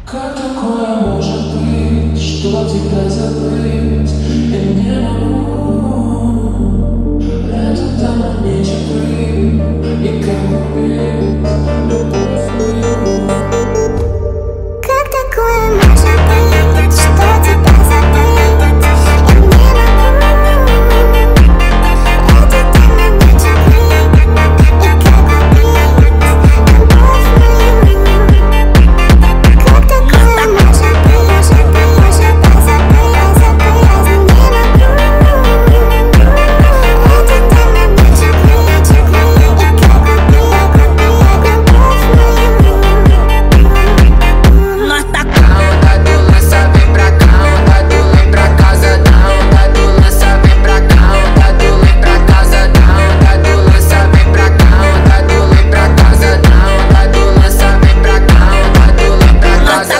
Как такое может быть, что тебя забыть? Я не могу. Эту даму не забыть. И как убить любовь мою? Как такое может быть, что тебя забыть? Я не могу. Эту даму не забыть. И как убить любовь мою? Как такое может быть, что тебя забыть? Я не могу. Эту даму не забыть. И как Nós tá com a onda do lança, vem pra cá, onda do lem pra casa. Da onda do lança, vem pra cá, onda do lem pra casa. Da onda do lança, vem pra cá, onda do lem pra casa. Da onda do lança, vem pra cá, onda do lem pra casa.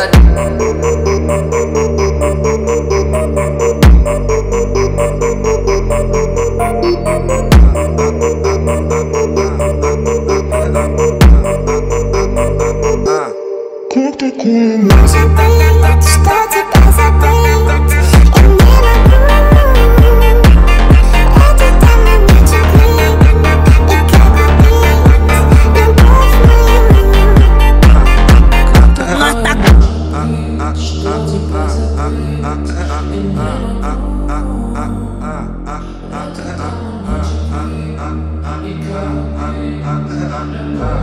Может быть, что тебя забыть? Я не могу. Эту даму не забыть. И как убить любовь мою? Nós tá com Что тебя забыть? Я не могу. И как